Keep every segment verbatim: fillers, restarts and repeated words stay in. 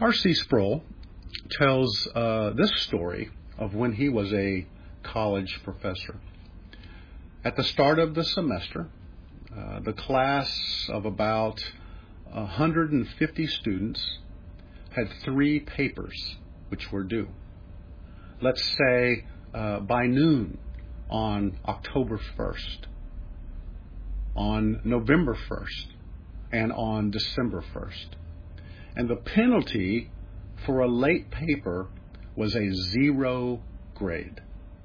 R C Sproul tells uh, this story of when he was a college professor. At the start of the semester, uh, the class of about one hundred fifty students had three papers which were due. Let's say uh, by noon on October first, on November first, and on December first. And the penalty for a late paper was a zero grade.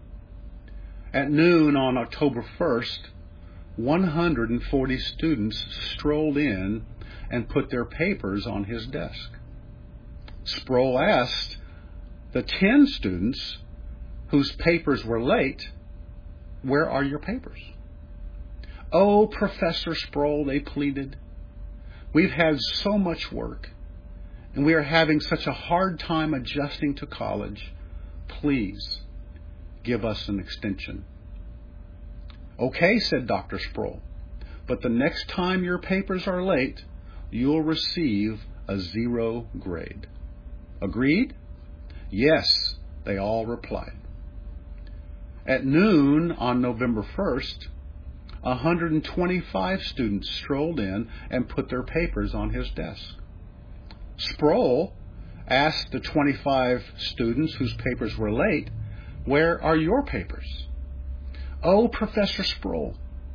At noon on October first, one hundred forty students strolled in and put their papers on his desk. Sproul asked the ten students whose papers were late, "Where are your papers?" "Oh, Professor Sproul," they pleaded, "we've had so much work, and we are having such a hard time adjusting to college. Please give us an extension." "Okay," said Doctor Sproul, "but the next time your papers are late, you'll receive a zero grade. Agreed?" "Yes," they all replied. At noon on November first, one hundred twenty-five students strolled in and put their papers on his desk. Sproul asked the twenty-five students whose papers were late, "Where are your papers?" "Oh, Professor Sproul,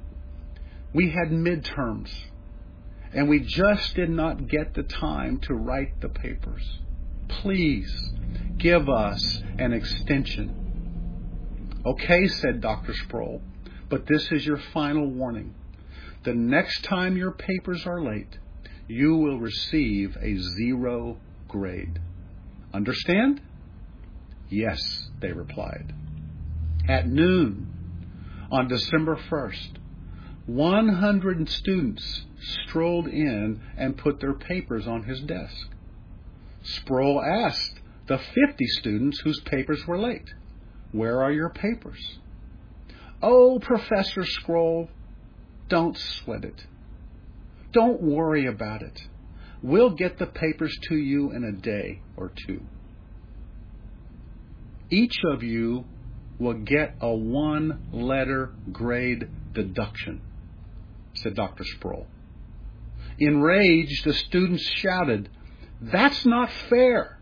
we had midterms, and we just did not get the time to write the papers. Please give us an extension." "Okay," said Doctor Sproul, "but this is your final warning. The next time your papers are late, you will receive a zero grade. Understand?" "Yes," they replied. At noon on December first, one hundred students strolled in and put their papers on his desk. Sproul asked the fifty students whose papers were late, "Where are your papers?" "Oh, Professor Sproul, don't sweat it. Don't worry about it. We'll get the papers to you in a day or two. Each of you will get a one-letter grade deduction," said Doctor Sproul. Enraged, the students shouted, "That's not fair."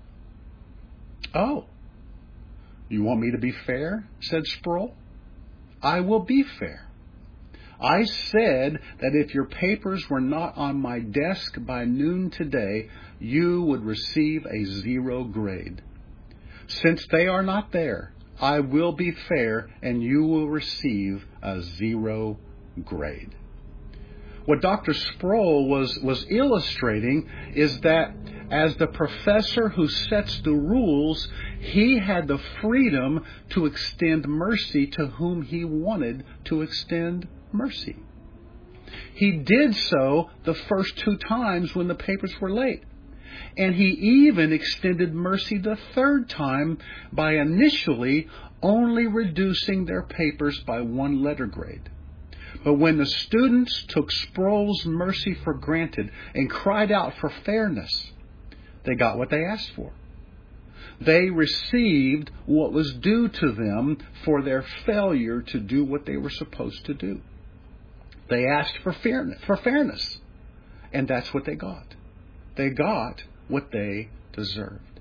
"Oh, you want me to be fair?" said Sproul. "I will be fair. I said that if your papers were not on my desk by noon today, you would receive a zero grade. Since they are not there, I will be fair and you will receive a zero grade." What Doctor Sproul was, was illustrating is that as the professor who sets the rules, he had the freedom to extend mercy to whom he wanted to extend mercy. He did so the first two times when the papers were late. And he even extended mercy the third time by initially only reducing their papers by one letter grade. But when the students took Sproul's mercy for granted and cried out for fairness, they got what they asked for. They received what was due to them for their failure to do what they were supposed to do. They asked for fairness, for fairness, and that's what they got. They got what they deserved.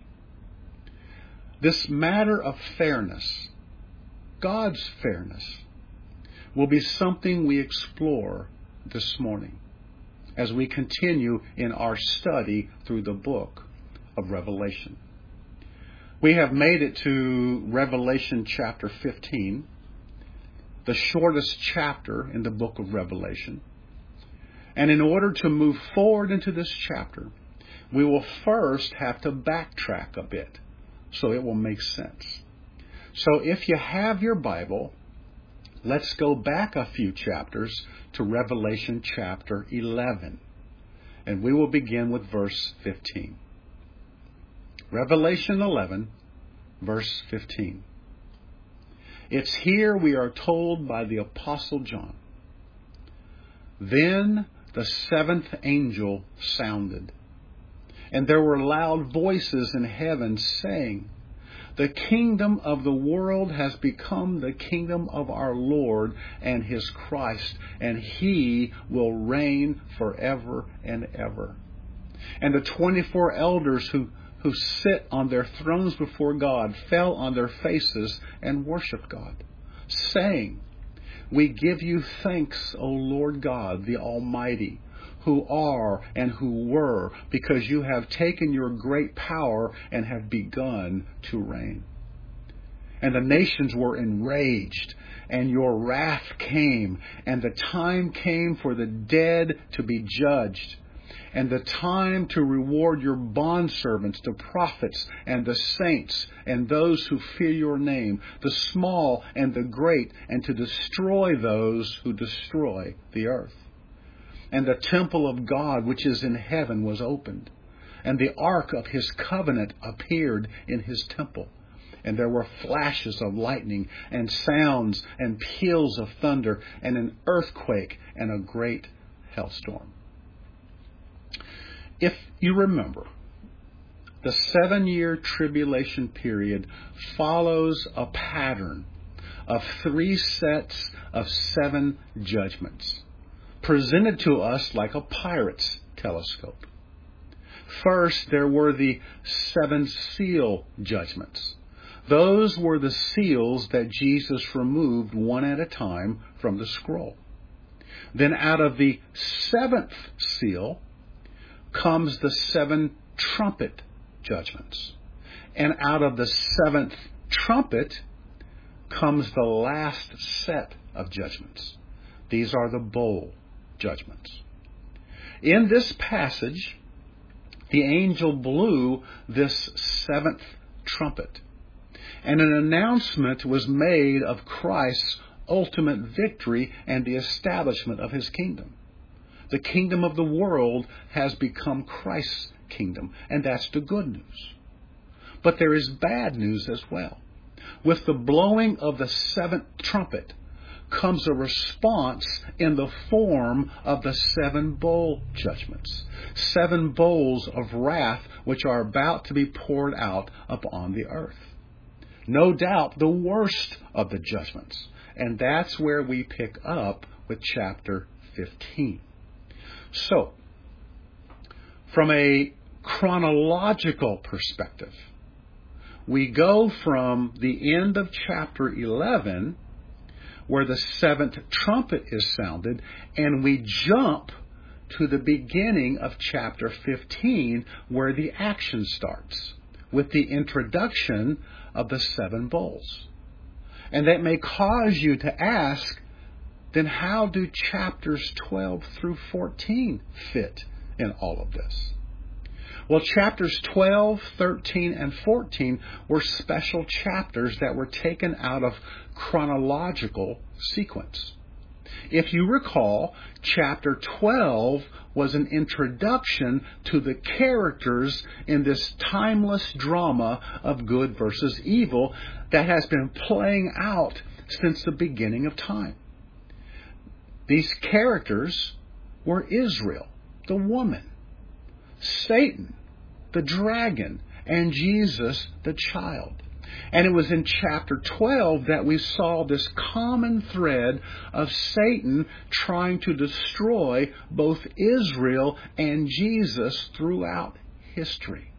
This matter of fairness, God's fairness, will be something we explore this morning as we continue in our study through the book of Revelation. We have made it to Revelation chapter fifteen, the shortest chapter in the book of Revelation. And in order to move forward into this chapter, we will first have to backtrack a bit so it will make sense. So if you have your Bible, let's go back a few chapters to Revelation chapter eleven. And we will begin with verse fifteen. Revelation eleven, verse fifteen. It's here we are told by the Apostle John. "Then the seventh angel sounded, And there were loud voices in heaven saying, "The kingdom of the world has become the kingdom of our Lord and His Christ, and He will reign forever and ever." And the twenty-four elders who, who sit on their thrones before God fell on their faces and worshiped God, saying, "We give you thanks, O Lord God, the Almighty, who are and who were, because you have taken your great power and have begun to reign. And the nations were enraged, and your wrath came, and the time came for the dead to be judged, and the time to reward your bondservants, the prophets and the saints, and those who fear your name, the small and the great, and to destroy those who destroy the earth. And the temple of God which is in heaven was opened, and the ark of His covenant appeared in His temple. And there were flashes of lightning, and sounds, and peals of thunder, and an earthquake, and a great hailstorm. If you remember, the seven-year tribulation period follows a pattern of three sets of seven judgments, presented to us like a pirate's telescope. First, there were the seven seal judgments. Those were the seals that Jesus removed one at a time from the scroll. Then out of the seventh seal comes the seven trumpet judgments. And out of the seventh trumpet comes the last set of judgments. These are the bowl judgments. In this passage, the angel blew this seventh trumpet, and an announcement was made of Christ's ultimate victory and the establishment of His kingdom. The kingdom of the world has become Christ's kingdom, and that's the good news. But there is bad news as well. With the blowing of the seventh trumpet comes a response in the form of the seven bowl judgments. Seven bowls of wrath which are about to be poured out upon the earth. No doubt the worst of the judgments. And that's where we pick up with chapter fifteen. So, from a chronological perspective, we go from the end of chapter eleven, where the seventh trumpet is sounded, and we jump to the beginning of chapter fifteen, where the action starts, with the introduction of the seven bowls. And that may cause you to ask, then how do chapters twelve through fourteen fit in all of this? Well, chapters twelve, thirteen, and fourteen were special chapters that were taken out of chronological sequence. If you recall, chapter twelve was an introduction to the characters in this timeless drama of good versus evil that has been playing out since the beginning of time. These characters were Israel, the woman, Satan, the dragon, and Jesus, the child. And it was in chapter twelve that we saw this common thread of Satan trying to destroy both Israel and Jesus throughout history.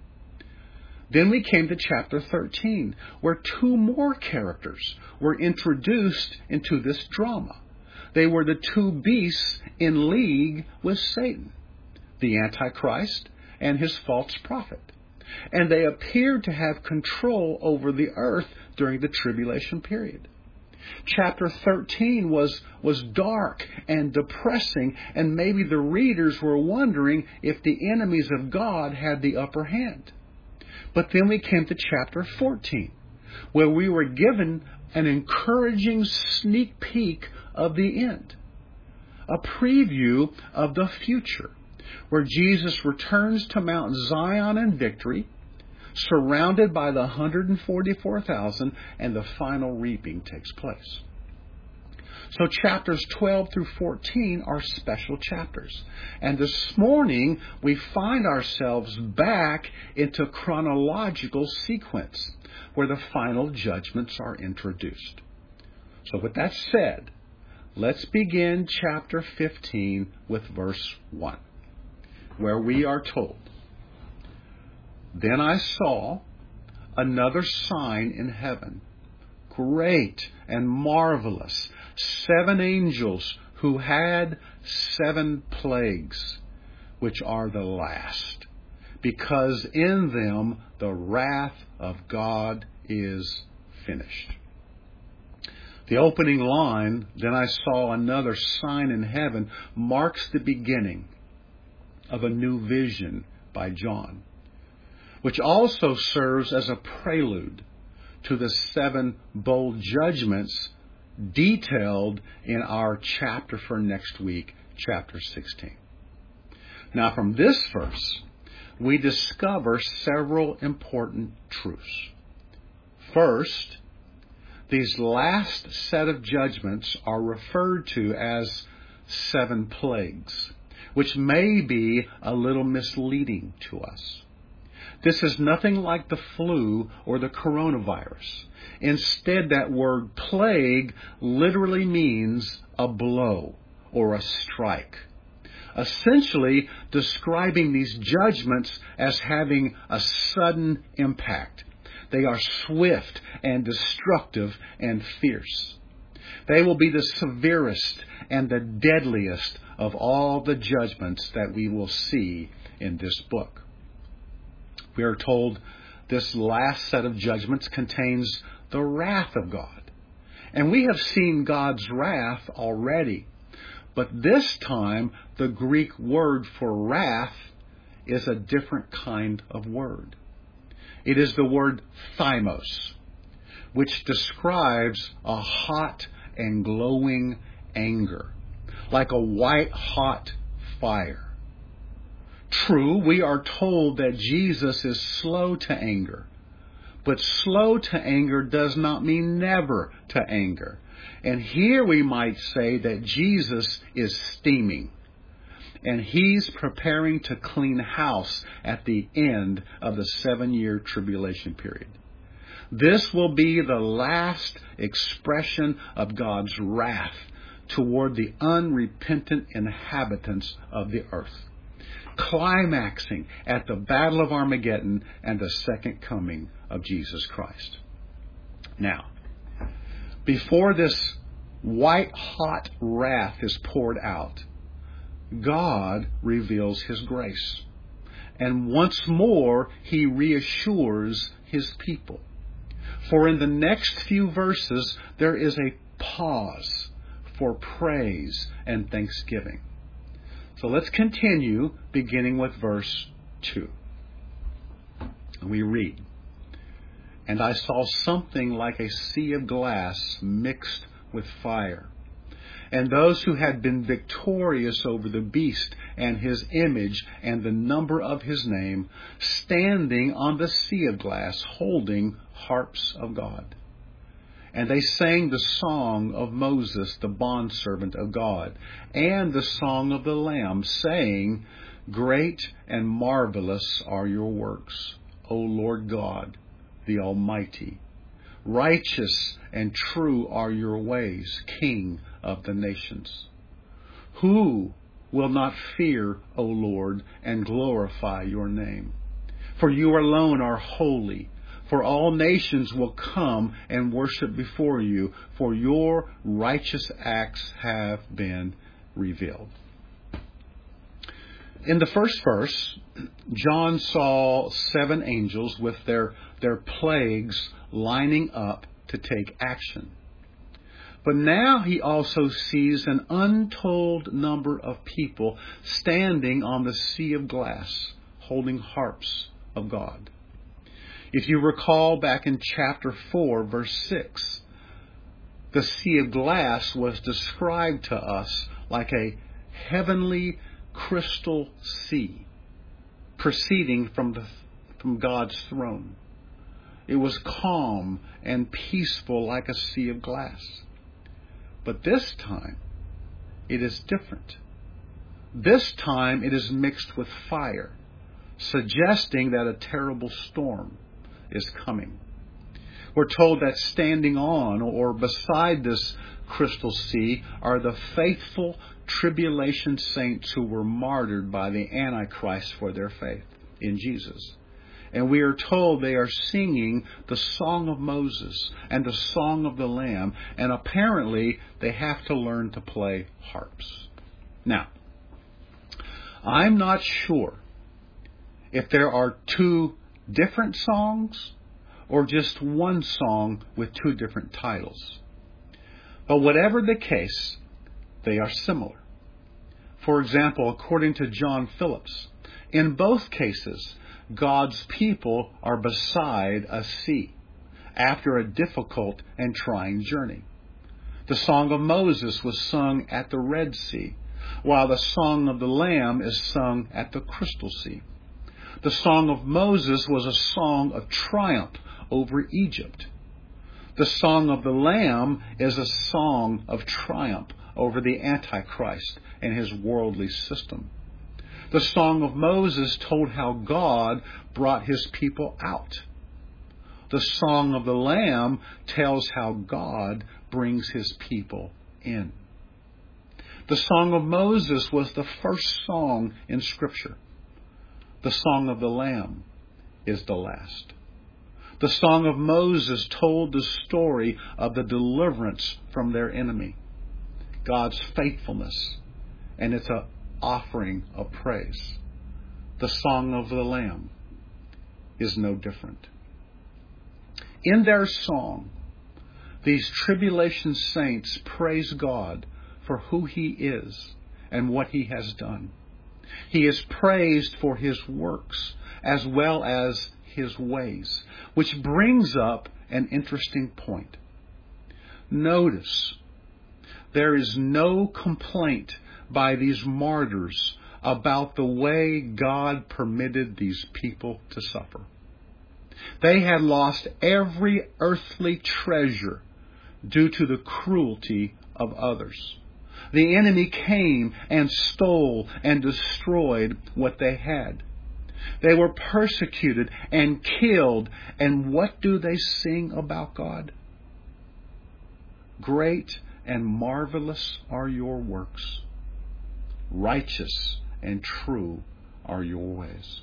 Then we came to chapter thirteen, where two more characters were introduced into this drama. They were the two beasts in league with Satan, the Antichrist and his false prophet. And they appeared to have control over the earth during the tribulation period. Chapter thirteen was, was dark and depressing, and maybe the readers were wondering if the enemies of God had the upper hand. But then we came to chapter fourteen, where we were given an encouraging sneak peek of the end, a preview of the future, where Jesus returns to Mount Zion in victory, surrounded by the one hundred forty-four thousand, and the final reaping takes place. So chapters twelve through fourteen are special chapters. And this morning, we find ourselves back into chronological sequence, where the final judgments are introduced. So with that said, let's begin chapter fifteen with verse one, where we are told, "Then I saw another sign in heaven, great and marvelous, seven angels who had seven plagues, which are the last, because in them the wrath of God is finished." The opening line, "Then I saw another sign in heaven," marks the beginning of a new vision by John, which also serves as a prelude to the seven bold judgments detailed in our chapter for next week, chapter sixteen. Now, from this verse, we discover several important truths. First, these last set of judgments are referred to as seven plagues, which may be a little misleading to us. This is nothing like the flu or the coronavirus. Instead, that word plague literally means a blow or a strike, essentially describing these judgments as having a sudden impact. They are swift and destructive and fierce. They will be the severest and the deadliest of all the judgments that we will see in this book. We are told this last set of judgments contains the wrath of God. And we have seen God's wrath already. But this time, the Greek word for wrath is a different kind of word. It is the word thymos, which describes a hot and glowing anger, like a white-hot fire. True, we are told that Jesus is slow to anger, but slow to anger does not mean never to anger. And here we might say that Jesus is steaming, and he's preparing to clean house at the end of the seven-year tribulation period. This will be the last expression of God's wrath toward the unrepentant inhabitants of the earth, climaxing at the Battle of Armageddon and the second coming of Jesus Christ. Now, before this white-hot wrath is poured out, God reveals His grace. And once more, He reassures His people. For in the next few verses, there is a pause for praise and thanksgiving. So let's continue, beginning with verse two. We read, "And I saw something like a sea of glass mixed with fire. And those who had been victorious over the beast and his image and the number of his name, standing on the sea of glass, holding harps of God. And they sang the song of Moses, the bondservant of God, and the song of the Lamb, saying, Great and marvelous are your works, O Lord God, the Almighty. Righteous and true are your ways, King of the nations. Who will not fear, O Lord, and glorify your name? For you alone are holy. For all nations will come and worship before you, for your righteous acts have been revealed." In the first verse, John saw seven angels with their, their plagues lining up to take action. But now he also sees an untold number of people standing on the sea of glass, holding harps of God. If you recall back in chapter four, verse six, the sea of glass was described to us like a heavenly crystal sea proceeding from the, from God's throne. It was calm and peaceful like a sea of glass. But this time, it is different. This time, it is mixed with fire, suggesting that a terrible storm is coming. We're told that standing on or beside this crystal sea are the faithful tribulation saints who were martyred by the Antichrist for their faith in Jesus. And we are told they are singing the Song of Moses and the Song of the Lamb, and apparently they have to learn to play harps. Now, I'm not sure if there are two different songs or just one song with two different titles. But whatever the case, they are similar. For example, according to John Phillips, in both cases, God's people are beside a sea after a difficult and trying journey. The Song of Moses was sung at the Red Sea, while the Song of the Lamb is sung at the Crystal Sea. The Song of Moses was a song of triumph over Egypt. The Song of the Lamb is a song of triumph over the Antichrist and his worldly system. The Song of Moses told how God brought his people out. The Song of the Lamb tells how God brings his people in. The Song of Moses was the first song in Scripture. The Song of the Lamb is the last. The Song of Moses told the story of the deliverance from their enemy, God's faithfulness, and it's an offering of praise. The Song of the Lamb is no different. In their song, these tribulation saints praise God for who He is and what He has done. He is praised for His works as well as His ways, which brings up an interesting point. Notice, there is no complaint by these martyrs about the way God permitted these people to suffer. They had lost every earthly treasure due to the cruelty of others. The enemy came and stole and destroyed what they had. They were persecuted and killed. And what do they sing about God? Great and marvelous are your works. Righteous and true are your ways.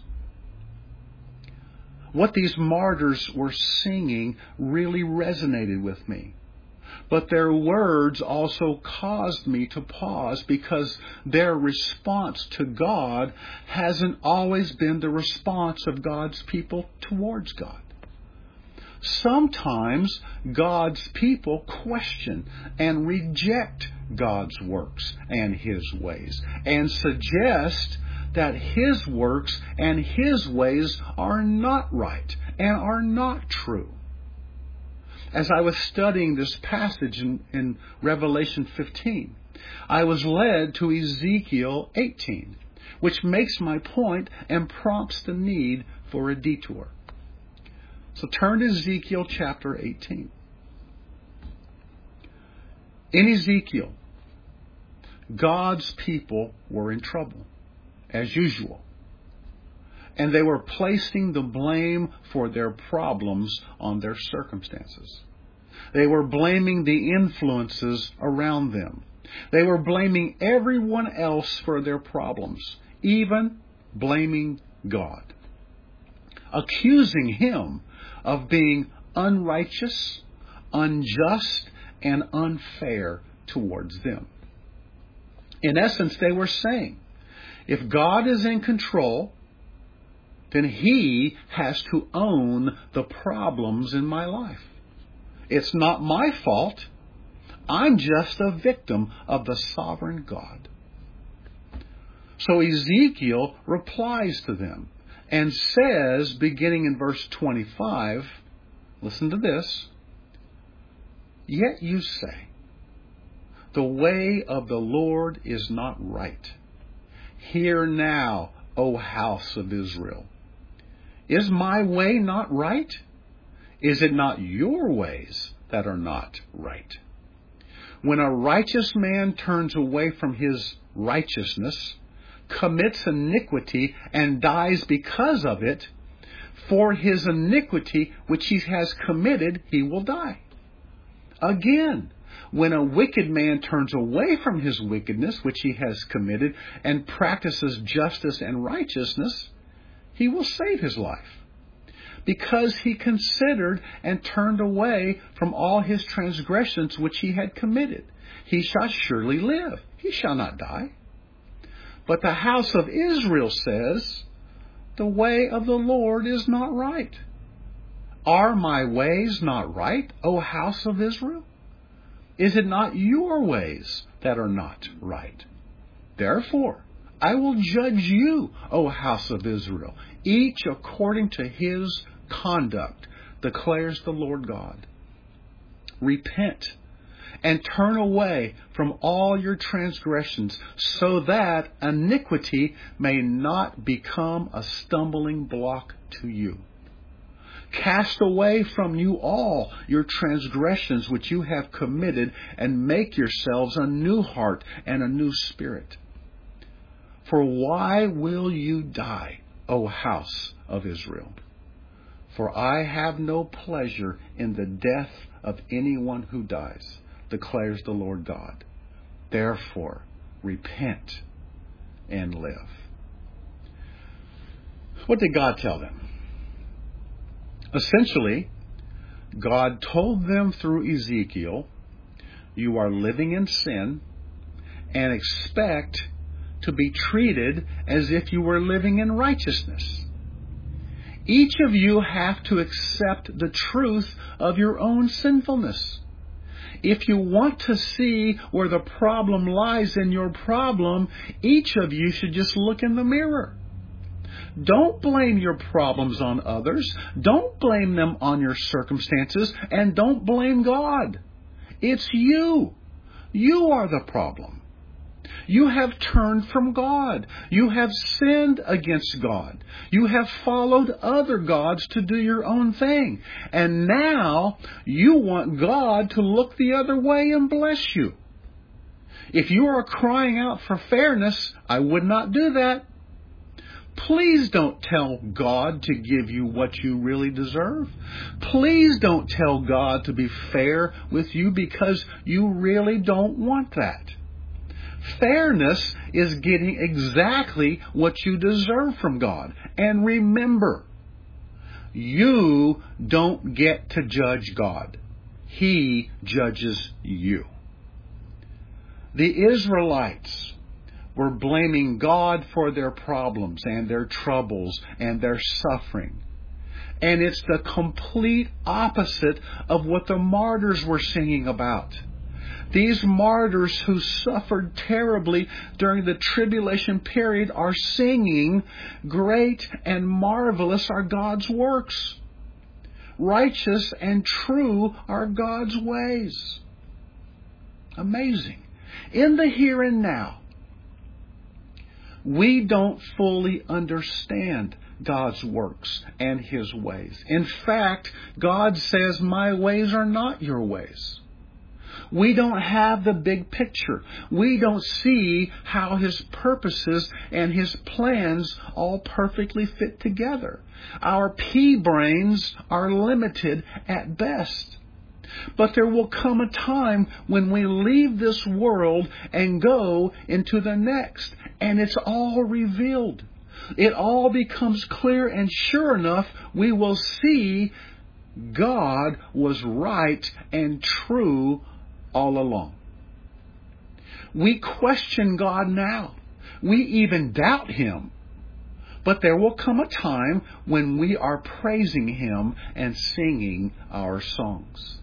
What these martyrs were singing really resonated with me. But their words also caused me to pause because their response to God hasn't always been the response of God's people towards God. Sometimes God's people question and reject God's works and His ways and suggest that His works and His ways are not right and are not true. As I was studying this passage in, in Revelation fifteen, I was led to Ezekiel eighteen, which makes my point and prompts the need for a detour. So turn to Ezekiel chapter eighteen. In Ezekiel, God's people were in trouble, as usual. And they were placing the blame for their problems on their circumstances. They were blaming the influences around them. They were blaming everyone else for their problems, even blaming God, accusing Him of being unrighteous, unjust, and unfair towards them. In essence, they were saying, if God is in control, then He has to own the problems in my life. It's not my fault. I'm just a victim of the sovereign God. So Ezekiel replies to them and says, beginning in verse twenty-five, listen to this, "Yet you say, the way of the Lord is not right. Hear now, O house of Israel. Is my way not right? Is it not your ways that are not right? When a righteous man turns away from his righteousness, commits iniquity, and dies because of it, for his iniquity which he has committed, he will die. Again, when a wicked man turns away from his wickedness which he has committed and practices justice and righteousness, he will save his life, because he considered and turned away from all his transgressions which he had committed. He shall surely live. He shall not die. But the house of Israel says, the way of the Lord is not right. Are my ways not right, O house of Israel? Is it not your ways that are not right? Therefore, I will judge you, O house of Israel, each according to his conduct, declares the Lord God. Repent and turn away from all your transgressions, so that iniquity may not become a stumbling block to you. Cast away from you all your transgressions which you have committed, and make yourselves a new heart and a new spirit. For why will you die, O house of Israel? For I have no pleasure in the death of anyone who dies, declares the Lord God. Therefore, repent and live. What did God tell them? Essentially, God told them through Ezekiel, you are living in sin and expect to be treated as if you were living in righteousness. Each of you have to accept the truth of your own sinfulness. If you want to see where the problem lies in your problem, each of you should just look in the mirror. Don't blame your problems on others. Don't blame them on your circumstances. And don't blame God. It's you. You are the problem. You have turned from God. You have sinned against God. You have followed other gods to do your own thing. And now you want God to look the other way and bless you. If you are crying out for fairness, I would not do that. Please don't tell God to give you what you really deserve. Please don't tell God to be fair with you, because you really don't want that. Fairness is getting exactly what you deserve from God. And remember, you don't get to judge God. He judges you. The Israelites were blaming God for their problems and their troubles and their suffering. And it's the complete opposite of what the martyrs were singing about. These martyrs who suffered terribly during the tribulation period are singing, great and marvelous are God's works. Righteous and true are God's ways. Amazing. In the here and now, we don't fully understand God's works and His ways. In fact, God says, my ways are not your ways. We don't have the big picture. We don't see how His purposes and His plans all perfectly fit together. Our pea brains are limited at best. But there will come a time when we leave this world and go into the next, and it's all revealed. It all becomes clear, and sure enough, we will see God was right and true all along. We question God now. We even doubt Him. But there will come a time when we are praising Him and singing our songs.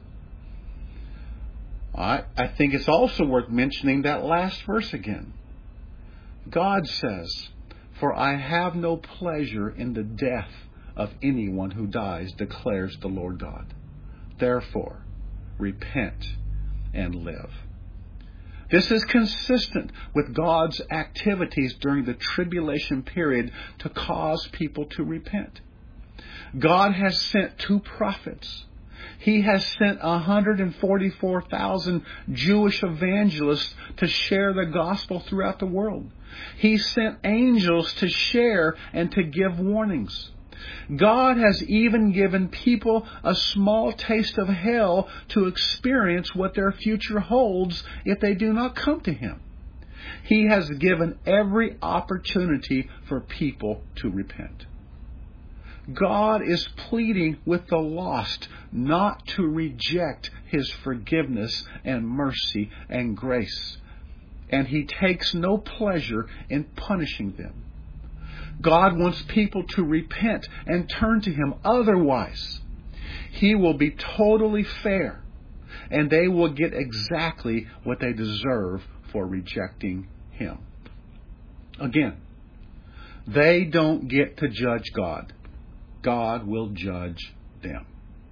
I, I think it's also worth mentioning that last verse again. God says, for I have no pleasure in the death of anyone who dies, declares the Lord God. Therefore, repent and live. This is consistent with God's activities during the tribulation period to cause people to repent. God has sent two prophets, He has sent one hundred forty-four thousand Jewish evangelists to share the gospel throughout the world. He sent angels to share and to give warnings. God has even given people a small taste of hell to experience what their future holds if they do not come to Him. He has given every opportunity for people to repent. God is pleading with the lost not to reject His forgiveness and mercy and grace. And He takes no pleasure in punishing them. God wants people to repent and turn to Him. Otherwise, He will be totally fair, and they will get exactly what they deserve for rejecting Him. Again, they don't get to judge God. God will judge them.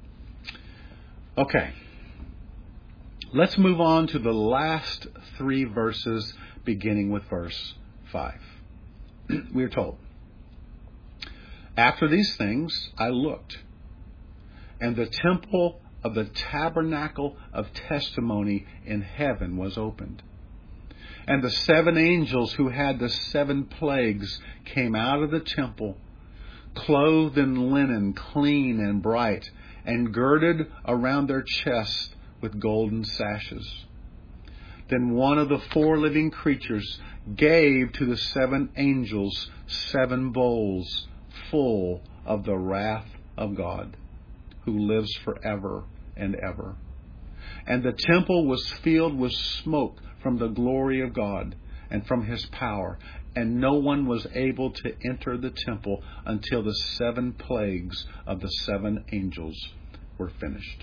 Okay. Let's move on to the last three verses, beginning with verse five. We are told, "After these things I looked, and the temple of the tabernacle of testimony in heaven was opened. And the seven angels who had the seven plagues came out of the temple, clothed in linen, clean and bright, and girded around their chests with golden sashes. Then one of the four living creatures gave to the seven angels seven bowls full of the wrath of God, who lives forever and ever. And the temple was filled with smoke from the glory of God and from His power, and no one was able to enter the temple until the seven plagues of the seven angels were finished."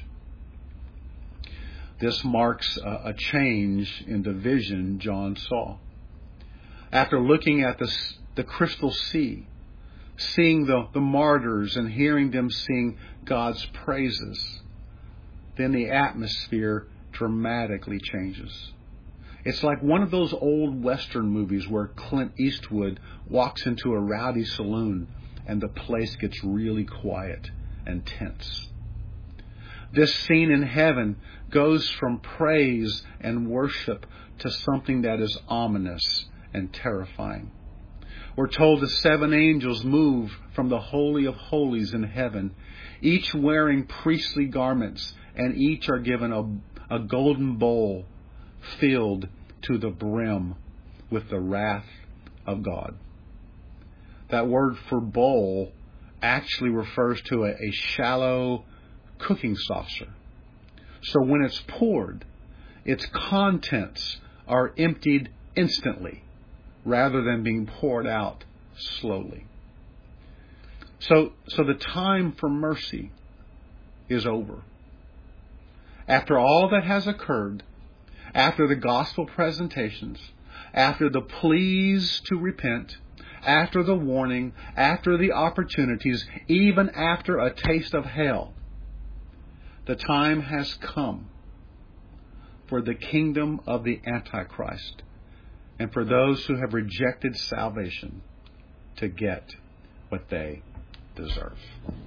This marks a change in the vision John saw. After looking at the, the crystal sea, seeing the, the martyrs and hearing them sing God's praises, then the atmosphere dramatically changes. It's like one of those old Western movies where Clint Eastwood walks into a rowdy saloon and the place gets really quiet and tense. This scene in heaven goes from praise and worship to something that is ominous and terrifying. We're told the seven angels move from the Holy of Holies in heaven, each wearing priestly garments, and each are given a, a golden bowl filled to the brim with the wrath of God. That word for bowl actually refers to a, a shallow cooking saucer. So when it's poured, its contents are emptied instantly rather than being poured out slowly. So, so the time for mercy is over. After all that has occurred, after the gospel presentations, after the pleas to repent, after the warning, after the opportunities, even after a taste of hell, the time has come for the kingdom of the Antichrist and for those who have rejected salvation to get what they deserve.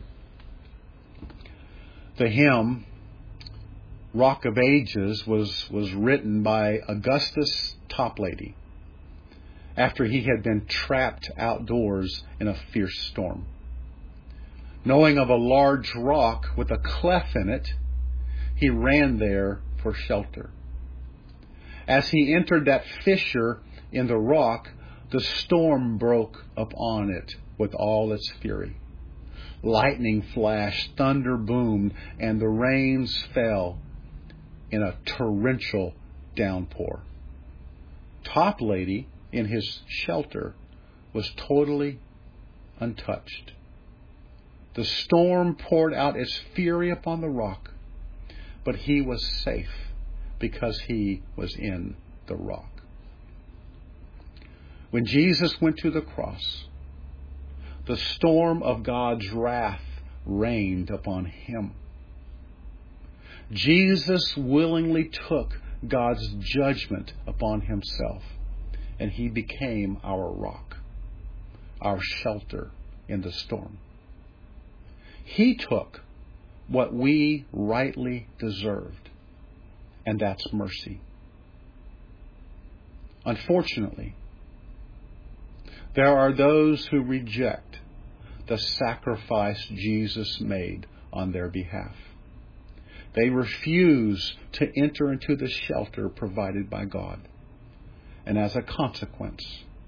The hymn Rock of Ages was, was written by Augustus Toplady after he had been trapped outdoors in a fierce storm. Knowing of a large rock with a cleft in it, he ran there for shelter. As he entered that fissure in the rock, the storm broke upon it with all its fury. Lightning flashed, thunder boomed, and the rains fell in a torrential downpour. Toplady, in his shelter, was totally untouched. The storm poured out its fury upon the rock, but he was safe because he was in the rock. When Jesus went to the cross, the storm of God's wrath rained upon Him. Jesus willingly took God's judgment upon Himself, and He became our rock, our shelter in the storm. He took what we rightly deserved, and that's mercy. Unfortunately, there are those who reject the sacrifice Jesus made on their behalf. They refuse to enter into the shelter provided by God. And as a consequence,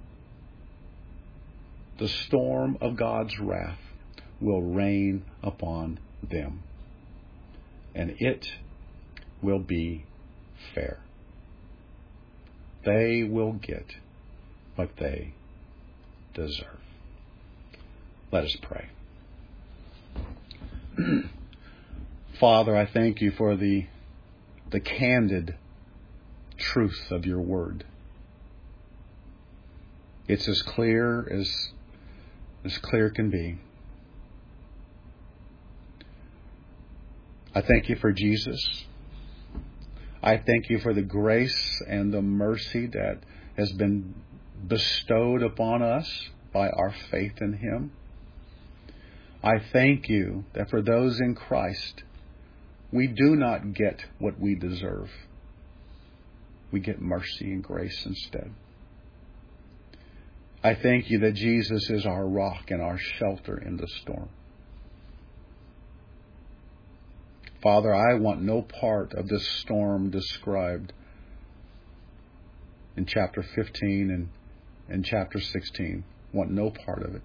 the storm of God's wrath will rain upon them. And it will be fair. They will get what they deserve. Let us pray. Father, I thank you for the, the candid truth of your word. It's as clear as, as clear can be. I thank you for Jesus. I thank you for the grace and the mercy that has been bestowed upon us by our faith in Him. I thank you that for those in Christ, we do not get what we deserve. We get mercy and grace instead. I thank you that Jesus is our rock and our shelter in the storm. Father, I want no part of this storm described in chapter fifteen and, and chapter sixteen. I want no part of it.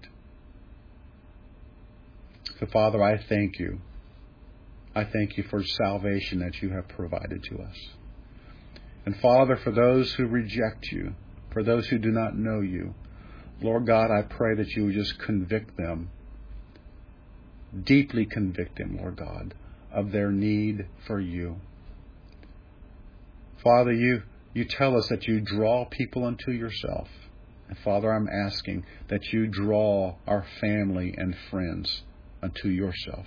So, Father, I thank you. I thank you for salvation that you have provided to us. And Father, for those who reject you, for those who do not know you, Lord God, I pray that you would just convict them, deeply convict them, Lord God, of their need for you. Father, you, you tell us that you draw people unto yourself. And Father, I'm asking that you draw our family and friends unto yourself.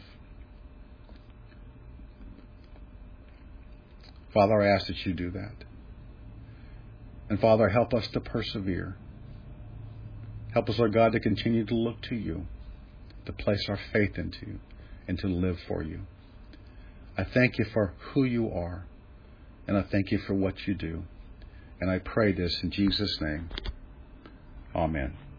Father, I ask that you do that. And Father, help us to persevere. Help us, Lord God, to continue to look to you, to place our faith into you, and to live for you. I thank you for who you are, and I thank you for what you do. And I pray this in Jesus' name. Amen.